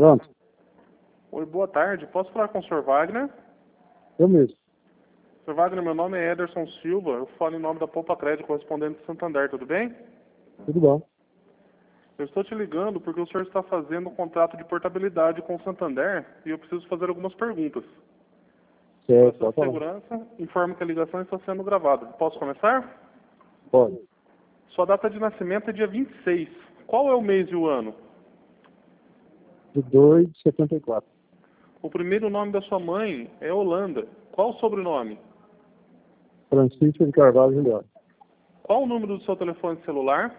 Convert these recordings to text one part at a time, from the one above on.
Pronto. Oi, boa tarde. Posso falar com o Sr. Wagner? Eu mesmo. Sr. Wagner, meu nome é Ederson Silva. Eu falo em nome da Poupa Crédito, correspondente de Santander, tudo bem? Tudo bom. Eu estou te ligando porque o senhor está fazendo um contrato de portabilidade com o Santander e eu preciso fazer algumas perguntas. Certo, Para pode sua falar. segurança, informo que a ligação está sendo gravada. Posso começar? Pode. Sua data de nascimento é dia 26. Qual é o mês e o ano? De 2,74. O primeiro nome da sua mãe é Holanda. Qual o sobrenome? Francisco de Carvalho Julião. Qual o número do seu telefone celular?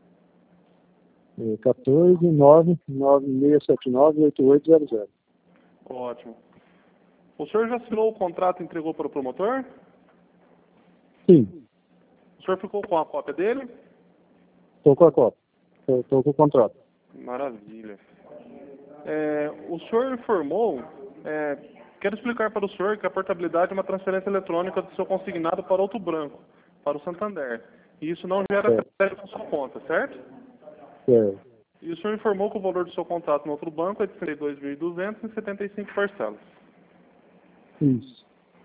14-99679-8800. Ótimo. O senhor já assinou o contrato e entregou para o promotor? Sim, O senhor ficou com a cópia dele? estou com a cópia. Estou com o contrato. Maravilha. O senhor informou, quero explicar para o senhor que a portabilidade é uma transferência eletrônica do seu consignado para outro banco, para o Santander. E isso não gera crédito na sua conta, certo? Certo. E o senhor informou que o valor do seu contrato no outro banco é de R$ 32.200 em 75 parcelas. Isso.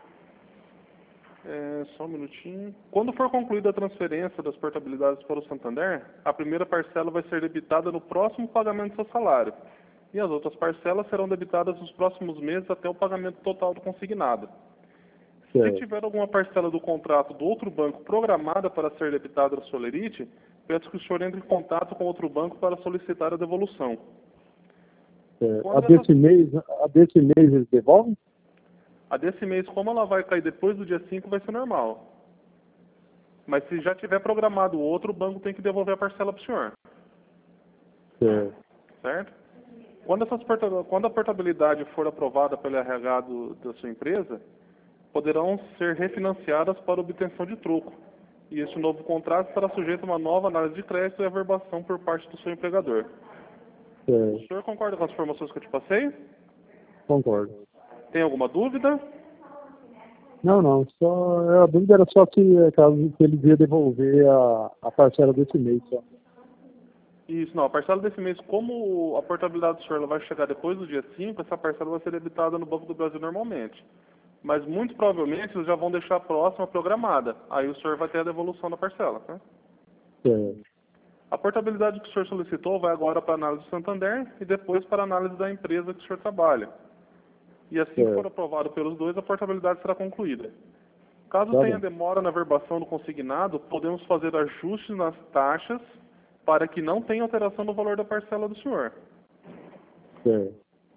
Só um minutinho. Quando for concluída a transferência das portabilidades para o Santander, a primeira parcela vai ser debitada no próximo pagamento do seu salário. E as outras parcelas serão debitadas nos próximos meses até o pagamento total do consignado. Se Certo. tiver alguma parcela do contrato do outro banco programada para ser debitada da Solerite, peço que o senhor entre em contato com outro banco para solicitar a devolução. Certo. A desse mês eles devolvem? A desse mês, como ela vai cair depois do dia 5, vai ser normal. Mas se já tiver programado o outro, o banco tem que devolver a parcela para o senhor. Certo. Certo? Quando a portabilidade for aprovada pelo RH da sua empresa, poderão ser refinanciadas para obtenção de troco. E esse novo contrato estará sujeito a uma nova análise de crédito e averbação por parte do seu empregador. Certo. O senhor concorda com as informações que eu te passei? Concordo. Tem alguma dúvida? Não. A dúvida era só se caso que ele ia devolver a parcela desse mês só. Isso, não. A parcela desse mês, como a portabilidade do senhor ela vai chegar depois do dia 5, essa parcela vai ser debitada no Banco do Brasil normalmente. Mas muito provavelmente eles já vão deixar a próxima programada. Aí o senhor vai ter a devolução da parcela, tá? Certo. A portabilidade que o senhor solicitou vai agora para a análise do Santander e depois para a análise da empresa que o senhor trabalha. E assim que for aprovado pelos dois, a portabilidade será concluída. Caso tenha demora na verbação do consignado, podemos fazer ajustes nas taxas para que não tenha alteração no valor da parcela do senhor. Certo.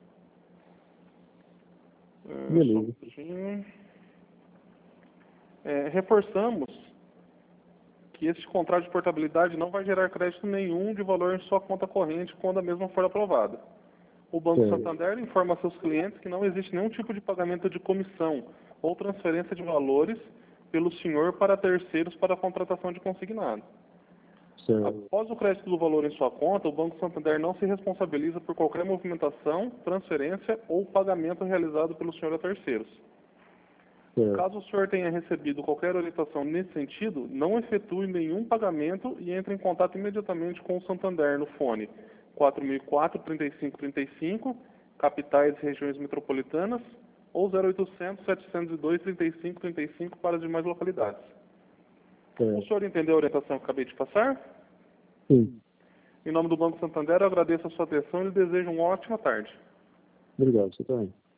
Beleza. Reforçamos que esse contrato de portabilidade não vai gerar crédito nenhum de valor em sua conta corrente quando a mesma for aprovada. O Banco Santander informa a seus clientes que não existe nenhum tipo de pagamento de comissão ou transferência de valores pelo senhor para terceiros para a contratação de consignado. Certo. Após o crédito do valor em sua conta, o Banco Santander não se responsabiliza por qualquer movimentação, transferência ou pagamento realizado pelo senhor a terceiros. Certo. Caso o senhor tenha recebido qualquer orientação nesse sentido, não efetue nenhum pagamento e entre em contato imediatamente com o Santander no fone 4004-3535, capitais e regiões metropolitanas, ou 0800-702-3535 para as demais localidades. O senhor entendeu a orientação que acabei de passar? Sim. Em nome do Banco Santander, eu agradeço a sua atenção e lhe desejo uma ótima tarde. Obrigado, você também.